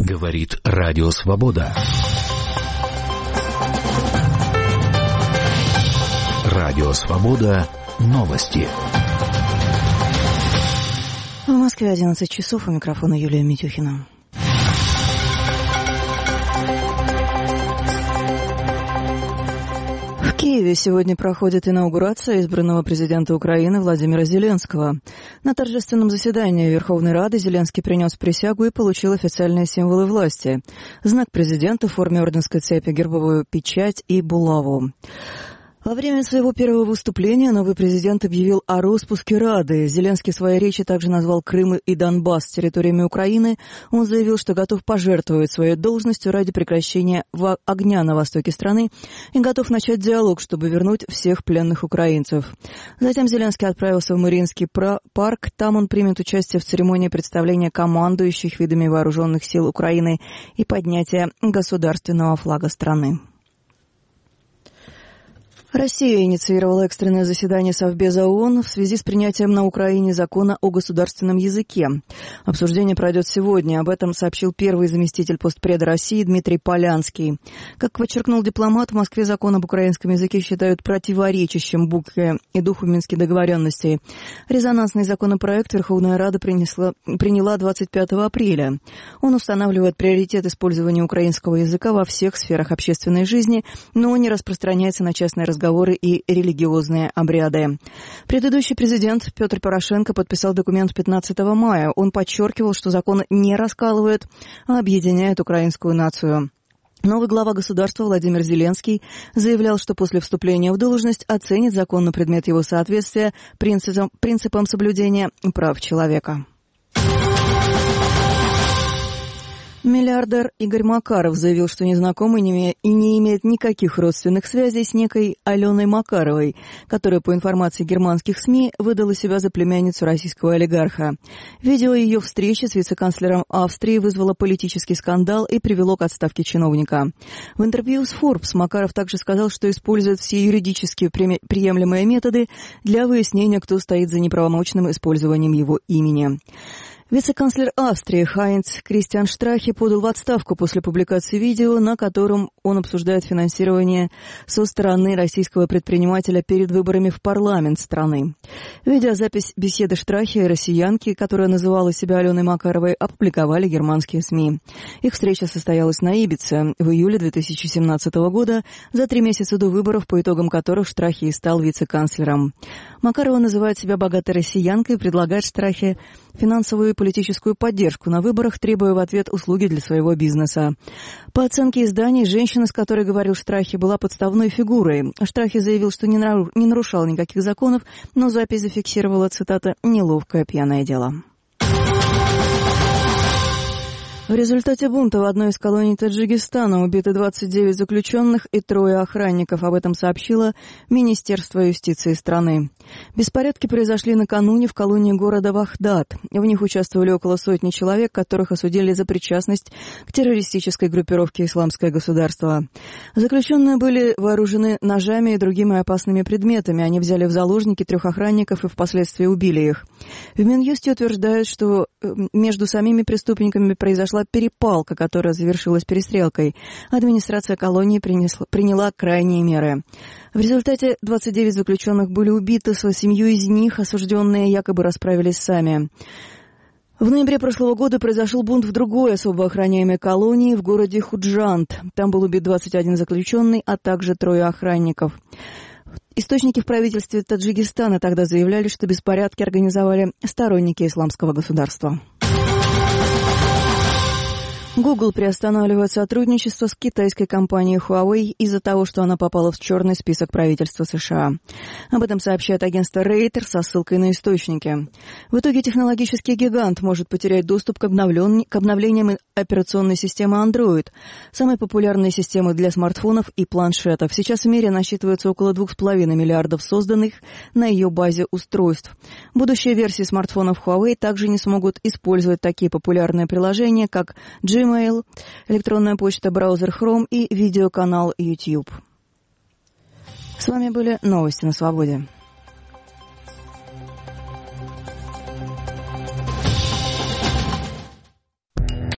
Говорит Радио Свобода. Радио Свобода. Новости. В Москве 11 часов. У микрофона Юлия Митюхина. В Киеве сегодня проходит инаугурация избранного президента Украины Владимира Зеленского. На торжественном заседании Верховной Рады Зеленский принес присягу и получил официальные символы власти. Знак президента в форме орденской цепи, гербовую печать и булаву. Во время своего первого выступления новый президент объявил о распуске Рады. Зеленский в своей речи также назвал Крым и Донбасс территориями Украины. Он заявил, что готов пожертвовать своей должностью ради прекращения огня на востоке страны и готов начать диалог, чтобы вернуть всех пленных украинцев. Затем Зеленский отправился в Мариинский парк. Там он примет участие в церемонии представления командующих видами вооруженных сил Украины и поднятия государственного флага страны. Россия инициировала экстренное заседание Совбеза ООН в связи с принятием на Украине закона о государственном языке. Обсуждение пройдет сегодня. Об этом сообщил первый заместитель постпреда России Дмитрий Полянский. Как подчеркнул дипломат, в Москве закон об украинском языке считают противоречащим букве и духу Минских договоренностей. Резонансный законопроект Верховная Рада приняла 25 апреля. Он устанавливает приоритет использования украинского языка во всех сферах общественной жизни, но не распространяется на частные разговоры и религиозные обряды. Предыдущий президент Петр Порошенко подписал документ 15 мая. Он подчеркивал, что закон не раскалывает, а объединяет украинскую нацию. Новый глава государства Владимир Зеленский заявлял, что после вступления в должность оценит закон на предмет его соответствия принципам соблюдения прав человека. Миллиардер Игорь Макаров заявил, что незнакомый и не имеет никаких родственных связей с некой Аленой Макаровой, которая, по информации германских СМИ, выдала себя за племянницу российского олигарха. Видео ее встречи с вице-канцлером Австрии вызвало политический скандал и привело к отставке чиновника. В интервью с Forbes Макаров также сказал, что использует все юридически приемлемые методы для выяснения, кто стоит за неправомочным использованием его имени. Вице-канцлер Австрии Хайнц Кристиан Штрахе подал в отставку после публикации видео, на котором он обсуждает финансирование со стороны российского предпринимателя перед выборами в парламент страны. Видеозапись беседы Штрахе и россиянки, которая называла себя Аленой Макаровой, опубликовали германские СМИ. Их встреча состоялась на Ибице в июле 2017 года, за 3 месяца до выборов, по итогам которых Штрахе и стал вице-канцлером. Макарова называет себя богатой россиянкой и предлагает Штрахе финансовую и политическую поддержку на выборах, требуя в ответ услуги для своего бизнеса. По оценке изданий, женщина, с которой говорил Штрахе, была подставной фигурой. Штрахе заявил, что не нарушал никаких законов, но запись зафиксировала, цитата, «неловкое пьяное дело». В результате бунта в одной из колоний Таджикистана убиты 29 заключенных и 3 охранников. Об этом сообщило Министерство юстиции страны. Беспорядки произошли накануне в колонии города Вахдат. В них участвовали около 100 человек, которых осудили за причастность к террористической группировке «Исламское государство». Заключенные были вооружены ножами и другими опасными предметами. Они взяли в заложники 3 охранников и впоследствии убили их. В Минюсте утверждают, что между самими преступниками произошла перепалка, которая завершилась перестрелкой. Администрация колонии приняла крайние меры. В результате 29 заключенных были убиты, с 8 из них осужденные якобы расправились сами. В ноябре прошлого года произошел бунт в другой особо охраняемой колонии в городе Худжанд. Там был убит 21 заключенный, а также 3 охранников. Источники в правительстве Таджикистана тогда заявляли, что беспорядки организовали сторонники исламского государства. Google приостанавливает сотрудничество с китайской компанией Huawei из-за того, что она попала в черный список правительства США. Об этом сообщает агентство Reuters со ссылкой на источники. В итоге технологический гигант может потерять доступ к обновлениям операционной системы Android, самой популярной системы для смартфонов и планшетов. Сейчас в мире насчитывается около 2,5 миллиардов созданных на ее базе устройств. Будущие версии смартфонов Huawei также не смогут использовать такие популярные приложения, как Gmail, электронная почта, браузер Chrome и видеоканал YouTube. С вами были новости на Свободе.